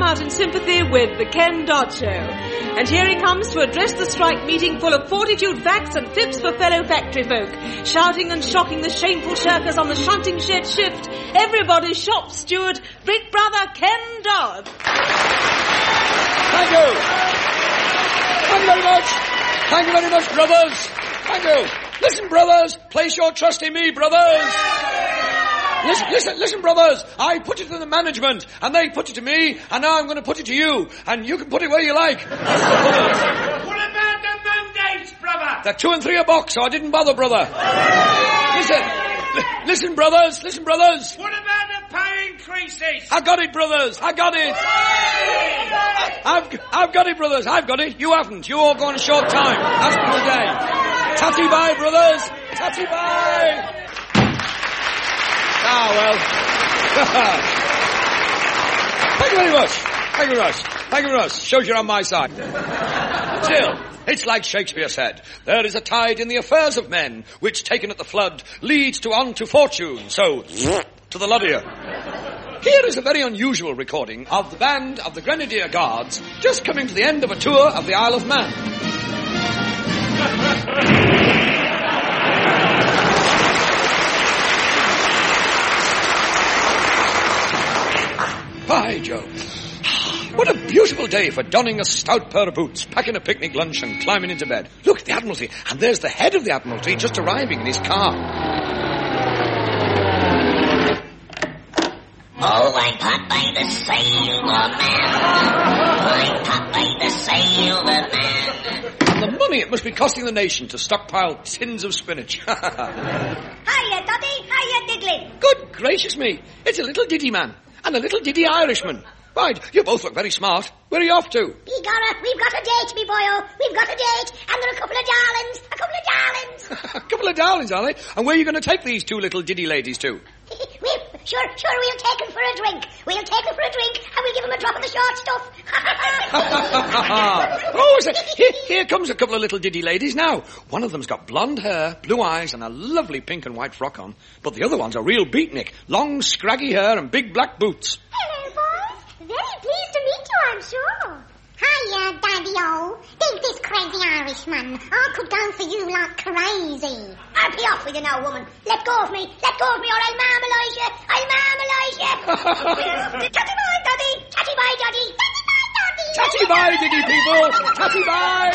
out in sympathy with the Ken Dodd Show. And here he comes to address the strike meeting full of fortitude, facts and tips for fellow factory folk, shouting and shocking the shameful shirkers on the shunting shed shift. Everybody's shop steward, Big Brother Ken Dodd. Thank you. Thank you very much. Thank you very much, brothers. Thank you. Listen, brothers. Place your trust in me, brothers. Listen, brothers. I put it to the management, and they put it to me, and now I'm going to put it to you, and you can put it where you like. What about the mandates, brother? They're 2 and 3 a box, so I didn't bother, brother. Listen, brothers. What about the pay increases? I got it, brothers. I got it. I've got it, brothers. I've got it. You haven't. You all go on a short time. That's for the day. Tatty bye, brothers. Tatty bye. Ah, well. Thank you very much. Thank you very much. Shows you're on my side. Still, it's like Shakespeare said, there is a tide in the affairs of men, which taken at the flood leads on to fortune. So, to the Luddier. Here is a very unusual recording of the band of the Grenadier Guards just coming to the end of a tour of the Isle of Man. By Jove. What a beautiful day for donning a stout pair of boots, packing a picnic lunch and climbing into bed. Look at the Admiralty, and there's the head of the Admiralty just arriving in his car. Oh, I'm Popeye the Sailor Man. I'm Popeye the Sailor Man. And the money it must be costing the nation to stockpile tins of spinach. Hiya, Doddy. Hiya, Digley. Good gracious me. It's a little diddy man and a little diddy Irishman. Right, you both look very smart. Where are you off to? We've got a date, me boyo. We've got a date, and there are a couple of darlings. A couple of darlings, are they? And where are you going to take these 2 little diddy ladies to? Sure, we'll take them for a drink. And we'll give them a drop of the short stuff. Oh, here comes a couple of little diddy ladies now. One of them's got blonde hair, blue eyes, and a lovely pink and white frock on. But the other one's a real beatnik. Long, scraggy hair and big black boots. Hello, boys. Very pleased to meet you, I'm sure. Hiya, Daddy-o. Think this crazy Irishman. I could go for you like crazy. I'll be off with you now, woman. Let go of me, or I'll marmalise you. Tatty bye, Daddy. Tatty bye, Daddy. Tatty bye, diddy people. Tatty bye.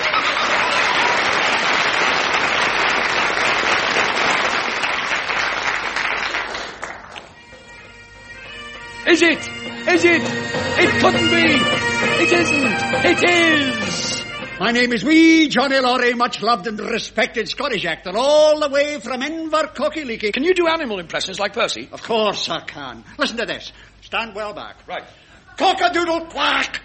Is it? It couldn't be. It isn't. It is. My name is wee Johnny Laurie, much loved and respected Scottish actor, all the way from Invercockyleaky. Can you do animal impressions like Percy? Of course I can. Listen to this. Stand well back. Right. Cock-a-doodle quack.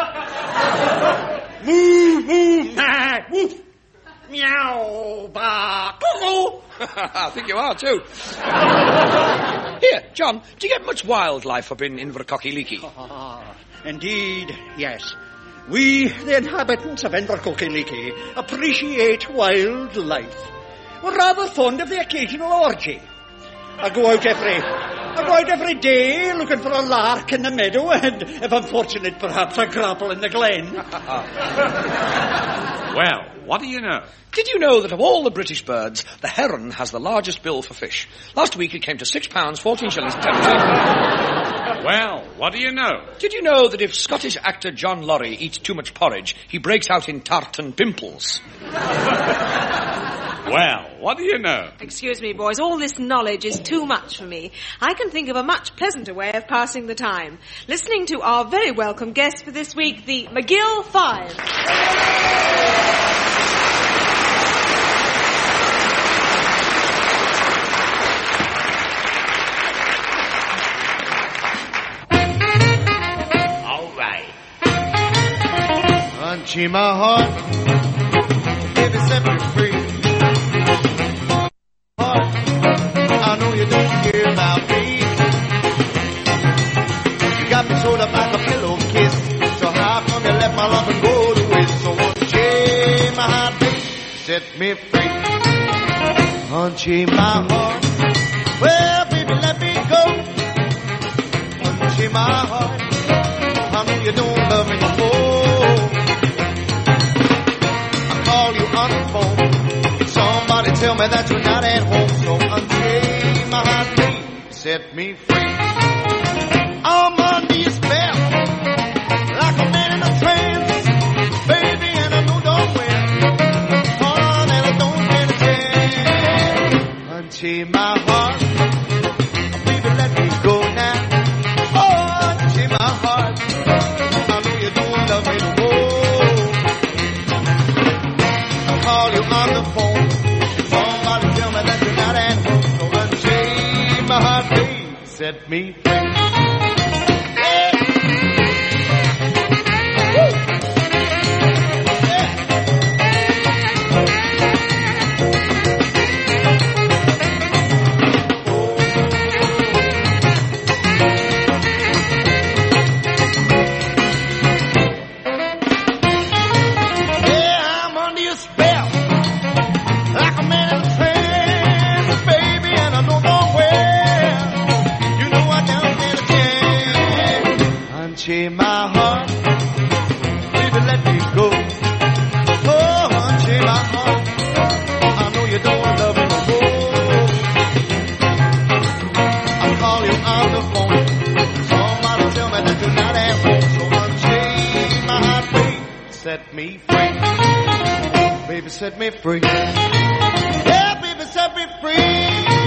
Moo, moo, ma, woof. Meow, ba, cuckoo. I think you are, too. Here, John, do you get much wildlife up in Invercockyleaky? Indeed, yes. We, the inhabitants of Invercockyleaky, appreciate wildlife. We're rather fond of the occasional orgy. I go out every day looking for a lark in the meadow, and if I'm fortunate, perhaps a grapple in the glen. Well, what do you know? Did you know that of all the British birds, the heron has the largest bill for fish? Last week it came to £6, 14 shillings and 10 pence. Well, what do you know? Did you know that if Scottish actor John Laurie eats too much porridge, he breaks out in tartan pimples? Well, what do you know? Excuse me, boys, all this knowledge is too much for me. I can think of a much pleasanter way of passing the time. Listening to our very welcome guest for this week, the McGill Five. All right. Unchain my heart, baby, set me free. I know you don't care about me. You got me sort of like a pillow kiss. So how come you let my love go to waste? So unchain my heart, baby, set me free. Unchain my heart, well, baby, let me go. Unchain my heart, you don't love me no more. I call you on the phone. Somebody tell me that you're not at home. So unchain my heart, baby, set me free. I'm under your spell, like a man in a trance, baby, and I know don't win. Oh, and I don't stand a chance. Unchain my heart, baby, let me go now. Oh, unchain my heart, I know you don't love me no more. I call you on the phone. Somebody tell me that you're not at home. So unchain my heart, baby, set me free. Unchain my heart, baby, let me go. Oh, unchain my heart, I know you don't love me no more. I call you on the phone. Somebody tell me that you're not at home. So unchain my heart, baby, set me free. Baby, set me free. Yeah, baby, set me free.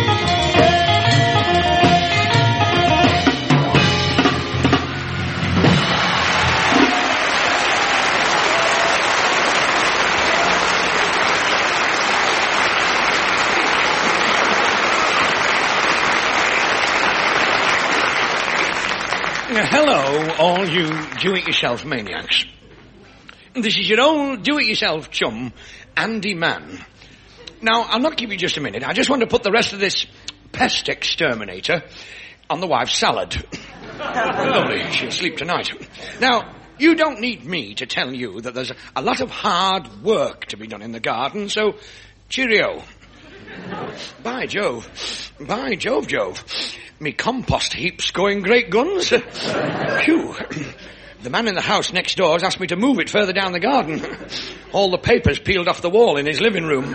Hello, all you do-it-yourself maniacs. This is your old do-it-yourself chum, Andy Mann. Now, I'll not keep you just a minute. I just want to put the rest of this pest exterminator on the wife's salad. Lovely, she'll sleep tonight. Now, you don't need me to tell you that there's a lot of hard work to be done in the garden, so cheerio. By Jove. By Jove, Jove. Me compost heap's going great guns. Phew. The man in the house next door has asked me to move it further down the garden. All the papers peeled off the wall in his living room.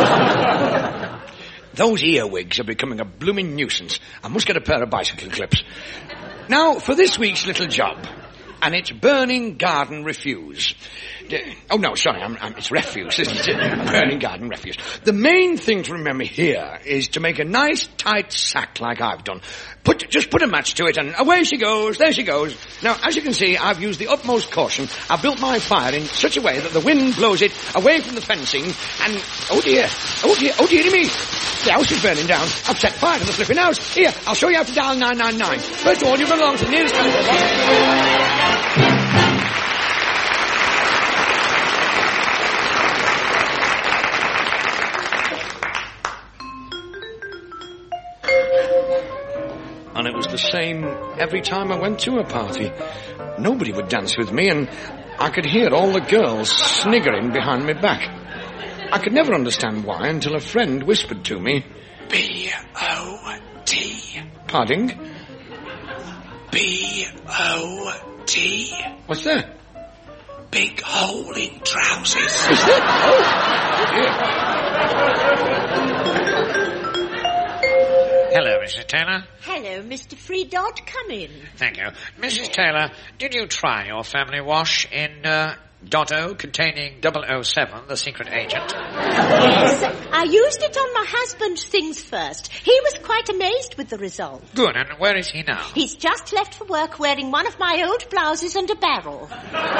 Those earwigs are becoming a blooming nuisance. I must get a pair of bicycle clips. Now, for this week's little job, and it's burning garden refuse. Oh, no, sorry, it's refuse, isn't it? Burning garden refuse. The main thing to remember here is to make a nice, tight sack like I've done. Just put a match to it, and away she goes, there she goes. Now, as you can see, I've used the utmost caution. I've built my fire in such a way that the wind blows it away from the fencing, and, oh dear me, the house is burning down. I've set fire to the flipping house. Here, I'll show you how to dial 999. First of all, you run along to the nearest telephone box. And it was the same every time I went to a party. Nobody would dance with me, and I could hear all the girls sniggering behind my back. I could never understand why until a friend whispered to me, B-O-T. Pardon? B-O-T. What's that? Big hole in trousers. Is that? Oh, dear. Hello, Mrs. Taylor. Hello, Mr. Freedot. Come in. Thank you. Mrs. Taylor, did you try your family wash in Dotto containing 007, the secret agent? Yes, I used it on my husband's things first. He was quite amazed with the result. Good, and where is he now? He's just left for work wearing one of my old blouses and a barrel.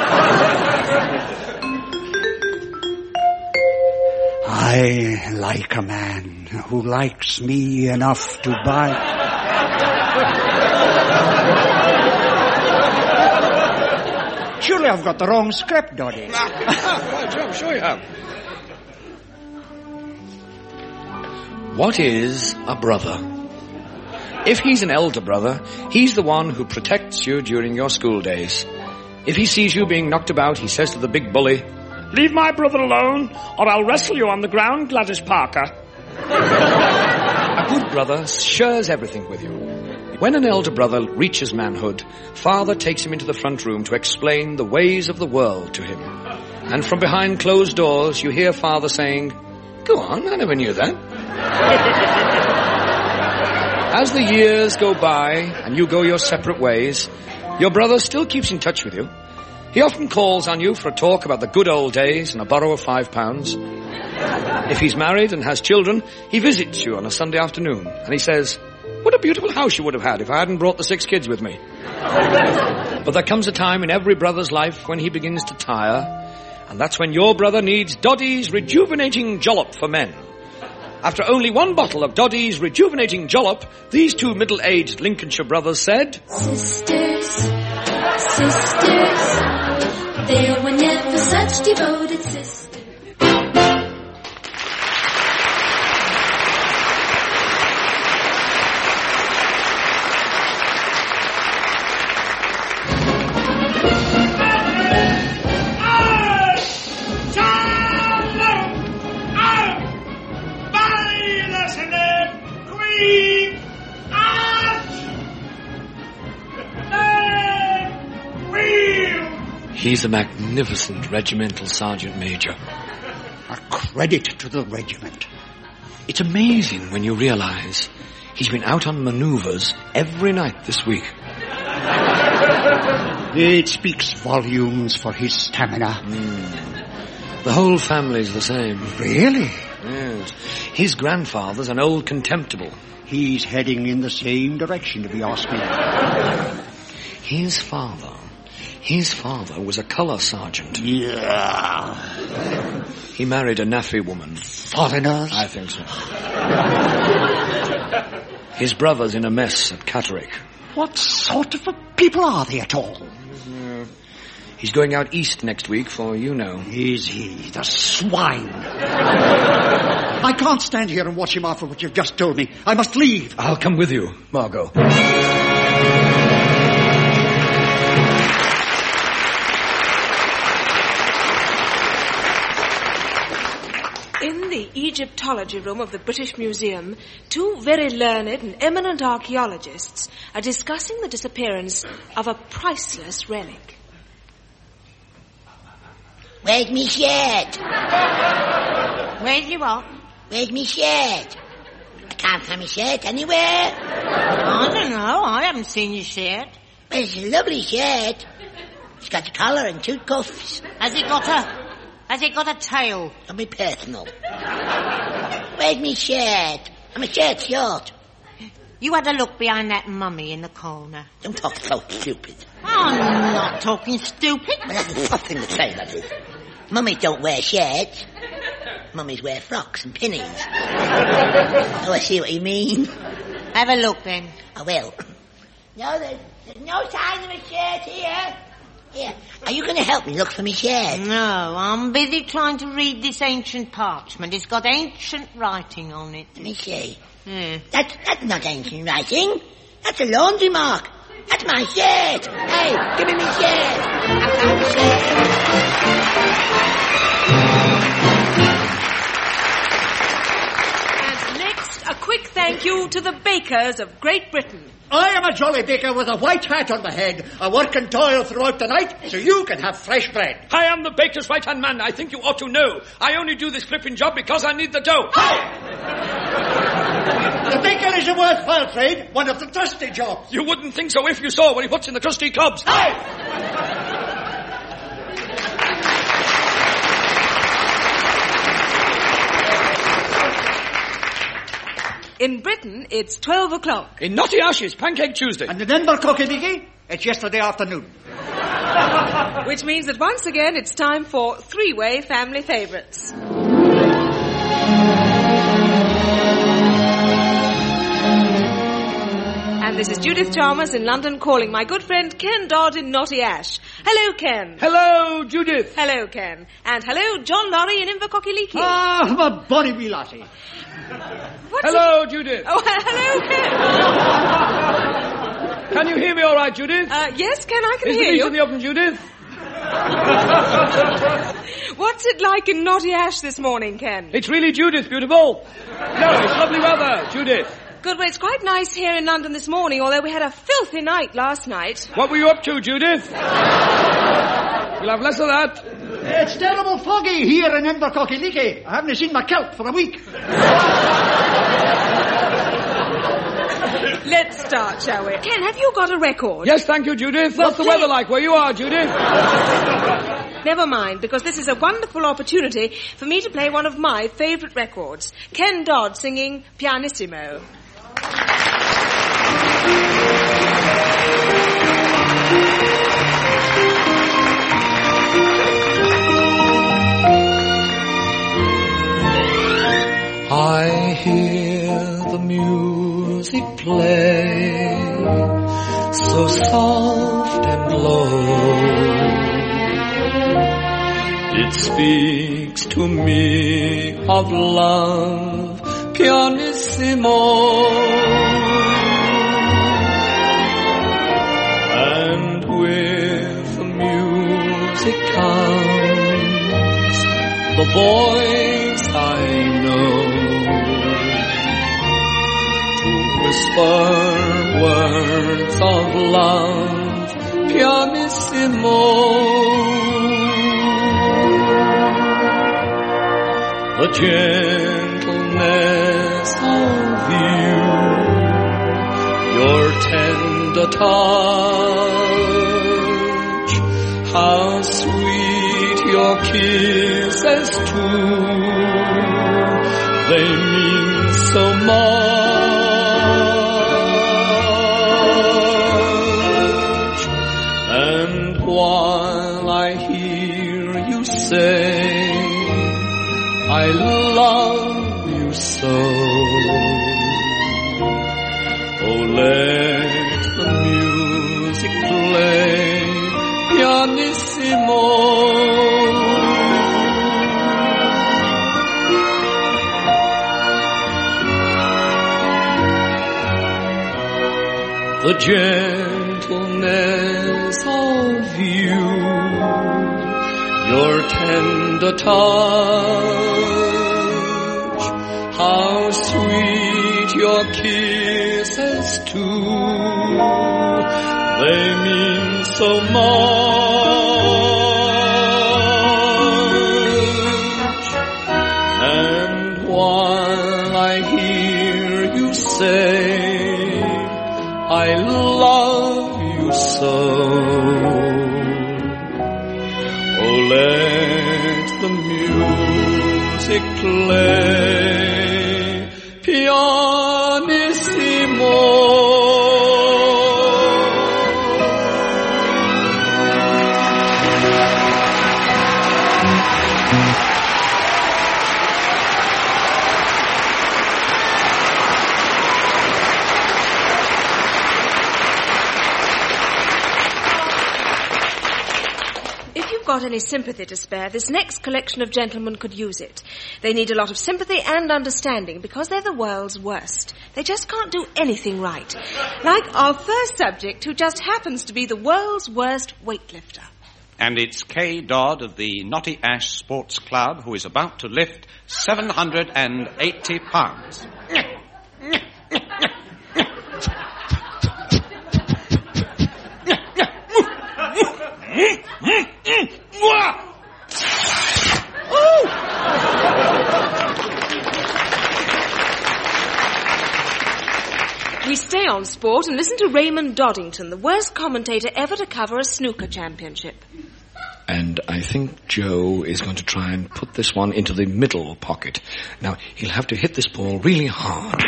I like a man who likes me enough to bite. Surely I've got the wrong script, Doddy. Right, I'm sure you have. What is a brother? If he's an elder brother, he's the one who protects you during your school days. If he sees you being knocked about, he says to the big bully, "Leave my brother alone, or I'll wrestle you on the ground, Gladys Parker." A good brother shares everything with you. He When an elder brother reaches manhood, father takes him into the front room to explain the ways of the world to him. And from behind closed doors, you hear father saying, "Go on, I never knew that." As the years go by and you go your separate ways, your brother still keeps in touch with you. He often calls on you for a talk about the good old days and a borrow of £5. If he's married and has children, he visits you on a Sunday afternoon and he says, "What a beautiful house you would have had if I hadn't brought the 6 kids with me." But there comes a time in every brother's life when he begins to tire, and that's when your brother needs Doddy's Rejuvenating Jollop for Men. After only 1 bottle of Doddy's Rejuvenating Jollop, these 2 middle-aged Lincolnshire brothers said, "Sisters, sisters, there were never such devoted sisters." He's a magnificent regimental sergeant major. A credit to the regiment. It's amazing when you realise he's been out on manoeuvres every night this week. It speaks volumes for his stamina. The whole family's the same. Really? Yes. His grandfather's an old contemptible. He's heading in the same direction, if you ask me. His father was a colour sergeant. Yeah. He married a naffy woman. Foreigners? I think so. His brother's in a mess at Catterick. What sort of people are they at all? He's going out east next week for, you know. Is he? The swine. I can't stand here and watch him after what you've just told me. I must leave. I'll come with you, Margot. In the Egyptology room of the British Museum, 2 very learned and eminent archaeologists are discussing the disappearance of a priceless relic. Where's me shirt? Where's you what? Where's me shirt? I can't find me shirt anywhere. I don't know. I haven't seen your shirt. Well, it's a lovely shirt. It's got a collar and 2 cuffs. Has it got a tail? Don't be personal. Where's me shirt? I'm a shirt short. You had a look behind that mummy in the corner. Don't talk so stupid. I'm not talking stupid. Well, that's a tough thing to say, that is. Mummies don't wear shirts. Mummies wear frocks and pinnies. Oh, I see what you mean. Have a look, then. I will. No, there's no sign of a shirt here. Here, are you going to help me look for me shirt? No, I'm busy trying to read this ancient parchment. It's got ancient writing on it. Let me see. Yeah. That's not ancient writing. That's a laundry mark. That's my shirt. Hey, give me my shirt. I found the And next, a quick thank you to the bakers of Great Britain. I am a jolly baker with a white hat on my head. I work and toil throughout the night so you can have fresh bread. I am the baker's right-hand man. I think you ought to know. I only do this flipping job because I need the dough. The baker is a worthwhile trade, one of the trusty jobs. You wouldn't think so if you saw what he puts in the crusty cobs. In Britain, it's 12 o'clock. In Knotty Ashes, Pancake Tuesday. And remember, Cocky, it's yesterday afternoon. Which means that once again it's time for 3-way family favourites. And this is Judith Chalmers in London calling my good friend Ken Dodd in Knotty Ash. Hello, Ken. Hello, Judith. Hello, Ken. And hello, John Laurie in Invercocky-Leaky. Ah, my bonny wee lassie. Hello, Judith. Oh, hello, Ken. Can you hear me all right, Judith? Yes, Ken, I can Is hear the meat you. in the oven, Judith? What's it like in Knotty Ash this morning, Ken? It's really Judith, beautiful. No, it's lovely weather, Judith. Good, well, it's quite nice here in London this morning, although we had a filthy night last night. What were you up to, Judith? You'll have less of that. It's terrible foggy here in Invercockyleaky. I haven't seen my kelp for a week. Let's start, shall we? Ken, have you got a record? Yes, thank you, Judith. What's the weather like where you are, Judith? Never mind, because this is a wonderful opportunity for me to play one of my favourite records. Ken Dodd singing Pianissimo. I hear the music play, so soft and low. It speaks to me of love, pianissimo. And with the music comes the voice I know, to whisper words of love, pianissimo. The gentleness of you, your tender touch, how sweet your kisses too, they mean so much. And while I hear you say, I love you so, oh, let the music play, pianissimo. The gentleness of you, your tender touch, how sweet your kisses too, they mean so much. And while I hear you say, I love you so, oh, let the music play, pianissimo. Got any sympathy to spare, this next collection of gentlemen could use it. They need a lot of sympathy and understanding because they're the world's worst. They just can't do anything right. Like our first subject, who just happens to be the world's worst weightlifter. And it's Kay Dodd of the Knotty Ash Sports Club, who is about to lift 780 pounds. We stay on sport and listen to Raymond Doddington, the worst commentator ever to cover a snooker championship. And I think Joe is going to try and put this one into the middle pocket. Now, he'll have to hit this ball really hard.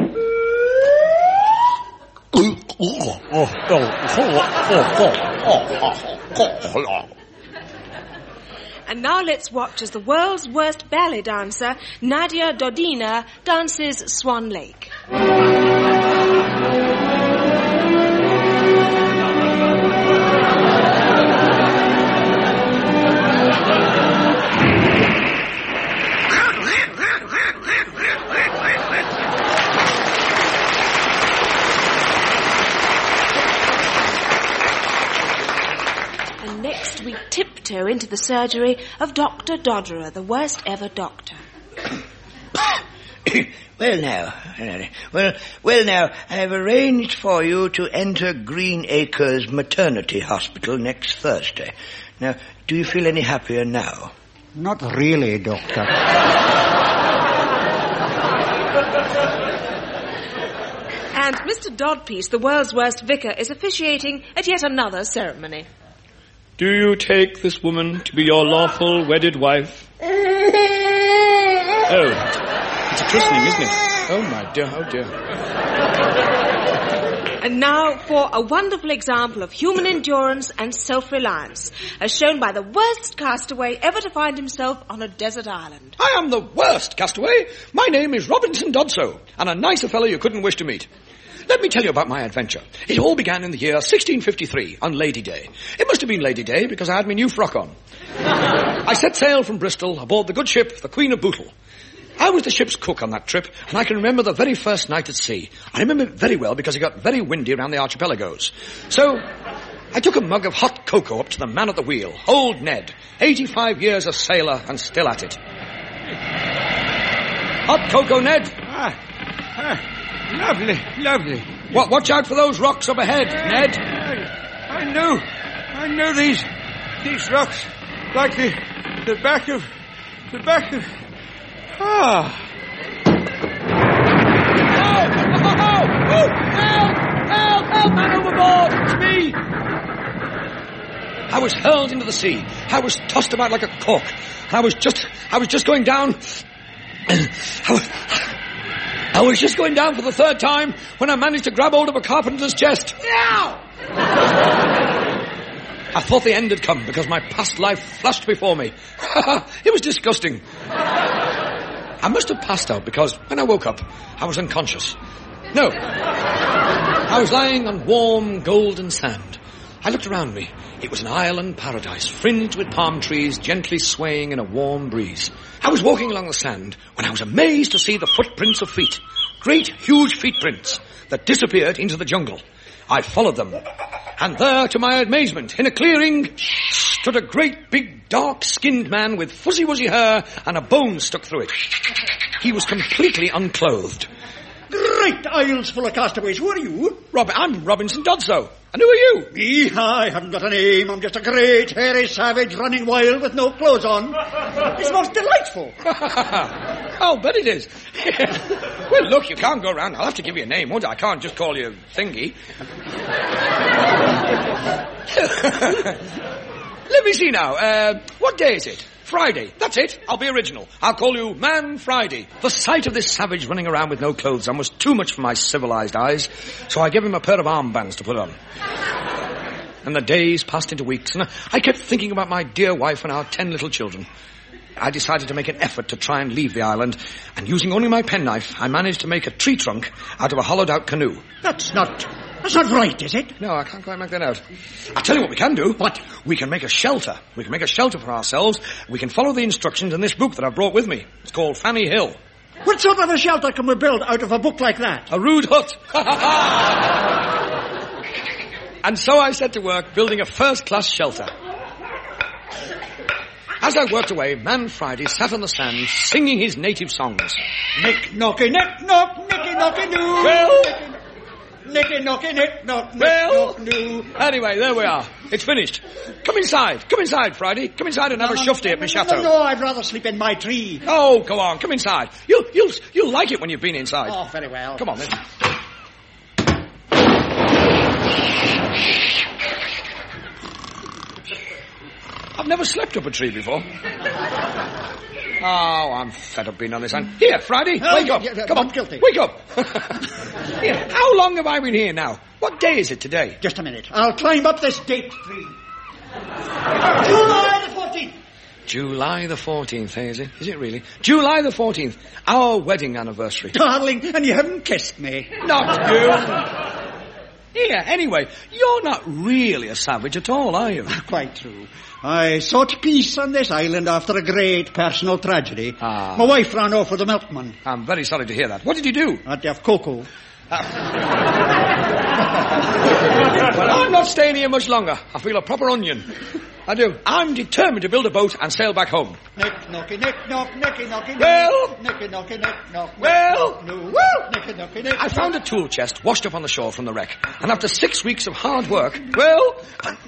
And now let's watch as the world's worst ballet dancer, Nadia Dodina, dances Swan Lake. And next we tiptoe into the surgery of Dr. Dodderer, the worst ever doctor. Well now, I have arranged for you to enter Green Acres Maternity Hospital next Thursday. Now, do you feel any happier now? Not really, Doctor. And Mr. Dodpiece, the world's worst vicar, is officiating at yet another ceremony. Do you take this woman to be your lawful wedded wife? Oh, it's a christening, isn't it? Oh, my dear, oh, dear. And now for a wonderful example of human endurance and self-reliance, as shown by the worst castaway ever to find himself on a desert island. I am the worst castaway. My name is Robinson Dodso, and a nicer fellow you couldn't wish to meet. Let me tell you about my adventure. It all began in the year 1653, on Lady Day. It must have been Lady Day, because I had my new frock on. I set sail from Bristol aboard the good ship, the Queen of Bootle. I was the ship's cook on that trip, and I can remember the very first night at sea. I remember it very well because it got very windy around the archipelagos. So, I took a mug of hot cocoa up to the man at the wheel, old Ned, 85 years a sailor and still at it. Hot cocoa, Ned? Lovely. Watch out for those rocks up ahead, Ned. I know these rocks like the back of. Ah. Help, man overboard! It's me! I was hurled into the sea. I was tossed about like a cork. I was just going down. I was just going down for the third time when I managed to grab hold of a carpenter's chest. Ow! I thought the end had come because my past life flashed before me. It was disgusting. I must have passed out because when I woke up, I was unconscious. No. I was lying on warm, golden sand. I looked around me. It was an island paradise, fringed with palm trees, gently swaying in a warm breeze. I was walking along the sand when I was amazed to see the footprints of feet. Great, huge feet-prints that disappeared into the jungle. I followed them. And there, to my amazement, in a clearing, stood a great, big, dark-skinned man with fuzzy-wuzzy hair and a bone stuck through it. He was completely unclothed. Great isles full of castaways. Who are you? I'm Robinson Dodso. And who are you? Me? I haven't got a name. I'm just a great, hairy savage running wild with no clothes on. It's most delightful. I'll bet it is. Well, look, you can't go around. I'll have to give you a name, won't I? I can't just call you Thingy. Let me see now. What day is it? Friday. That's it. I'll be original. I'll call you Man Friday. The sight of this savage running around with no clothes on was too much for my civilized eyes, so I gave him a pair of armbands to put on. And the days passed into weeks, and I kept thinking about my dear wife and our 10 little children. I decided to make an effort to try and leave the island, and using only my penknife, I managed to make a tree trunk out of a hollowed-out canoe. That's not right, is it? No, I can't quite make that out. I'll tell you what we can do. What? We can make a shelter. We can make a shelter for ourselves. We can follow the instructions in this book that I've brought with me. It's called Fanny Hill. What sort of a shelter can we build out of a book like that? A rude hut. And so I set to work building a first-class shelter. As I worked away, Man Friday sat on the sand singing his native songs. Nick, knocky, nick, knock, nicky, knocky, noo. Well... Nicky, knocky, nick, knock, nick, well, knock, noo. Anyway, there we are. It's finished. Come inside, Friday. Come inside and have a shufty at my chateau. No, I'd rather sleep in my tree. Oh, go on, come inside. You'll like it when you've been inside. Oh, very well. Come on, then. I've never slept up a tree before. Oh, I'm fed up being on this hand. Here, Friday, wake up. Come on, guilty. Wake up. Here, how long have I been here now? What day is it today? Just a minute. I'll climb up this date tree. July the 14th. July the 14th, is it? Is it really? July the 14th, our wedding anniversary. Darling, and you haven't kissed me. Not you. Here, anyway, you're not really a savage at all, are you? Quite true. I sought peace on this island after a great personal tragedy. My wife ran off with a milkman. I'm very sorry to hear that. What did you do? I'd have cocoa. Well, I'm not staying here much longer. I feel a proper onion. I do. I'm determined to build a boat and sail back home. Nick, knocky, nick, knock, nicky, knocky, Well? nicky, knocky, nick, knock. Well? No, nicky, knocky, nick. I found a tool chest washed up on the shore from the wreck, and after 6 weeks of hard work, well,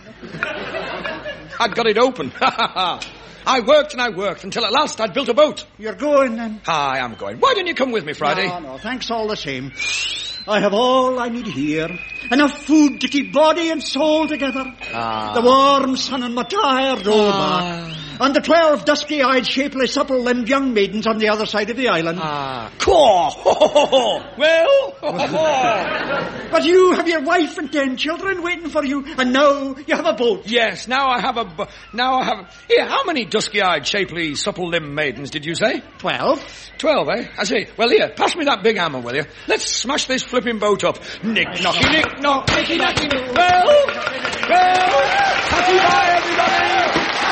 I'd got it open. I worked and I worked until at last I'd built a boat. You're going then? I am going. Why don't you come with me Friday? No, thanks all the same. I have all I need here. Enough food to keep body and soul together. The warm sun and my tired old back. And the 12 dusky-eyed, shapely, supple-limbed young maidens on the other side of the island. Caw! Well? But you have your wife and 10 children waiting for you, and now you have a boat. Yes, now I have. Here, how many dusky-eyed, shapely, supple-limbed maidens did you say? 12. 12, eh? I see. Well, here, pass me that big hammer, will you? Let's smash this flipping boat up. Nick, knocky, nick, knock, nicky, knocky, well, happy bye, everybody!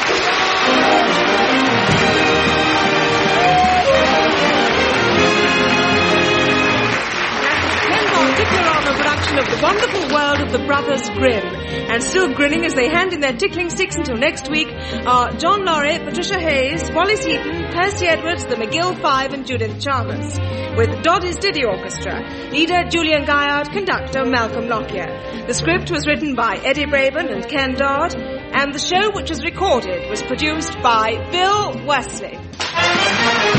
Diplorama production of The Wonderful World of the Brothers Grimm. And still grinning as they hand in their tickling sticks until next week are John Laurie, Patricia Hayes, Wallace Heaton, Percy Edwards, the McGill Five and Judith Chalmers. With Doddy's Diddy Orchestra, leader Julian Guyard, conductor Malcolm Lockyer. The script was written by Eddie Braben and Ken Dodd, and the show which was recorded was produced by Bill Wesley.